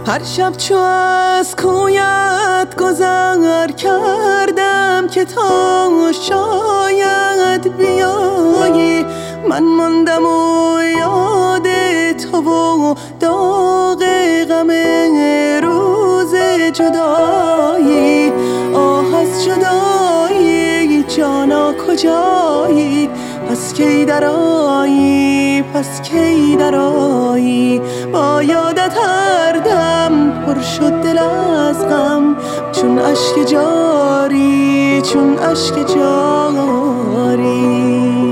هر شب چو از کویت گذر کردم که تا شاید بیایی، من ماندم و یاد تو و داغ غم روز جدایی. آه از جدایی جانا کجایی، پس کی درآیی، پس کی درآیی. با یادت هر دم پر شد دل از غم، چون اشک جاری، چون اشک جاری.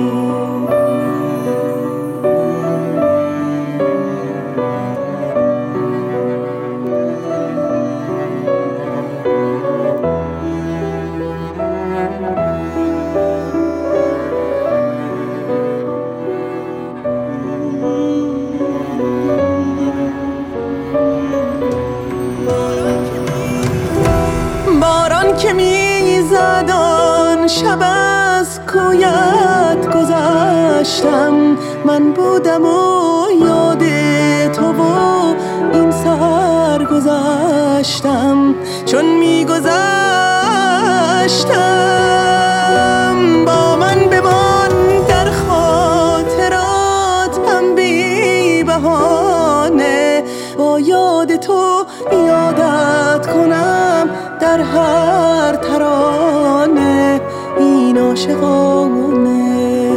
که میزد آن شب از کویت گذشتم، من بودم و یاد تو و این سر گذشتم. چون میگذشتم با من بمان در خاطراتم بی بهانه، با یاد تو یادت کنم در هر ترانه، این عاشقانه.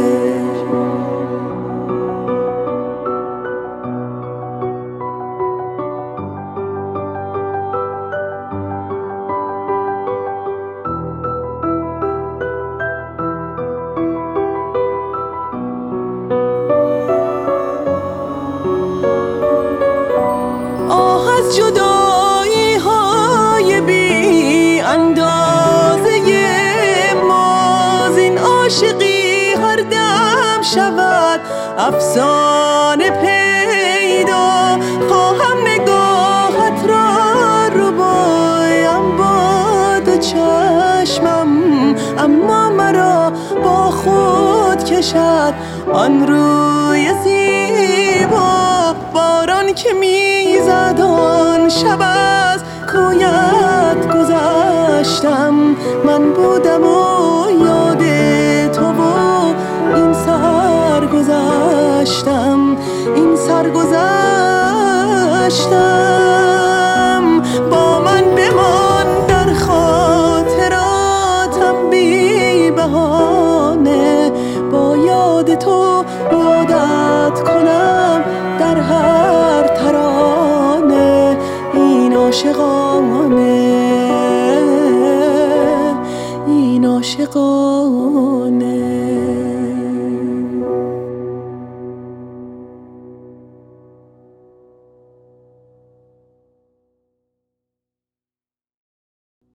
آه از جدایی های بی اندازه ما، زین عاشقی هر دم شود افسانه پیدا. خواهم نگاهت را ربایم با دو چشمم، اما مرا با خود کشد آن روی زیبا. باران که میزد آن شب از کویت گذشتم، من بودم و یاد تو و این سر گذشتم، این سر گذشتم. با من بمان در خاطراتم بی بهانه، با یاد تو یادت کنم در هر ترانه، این عاشقانه، این عاشقانه.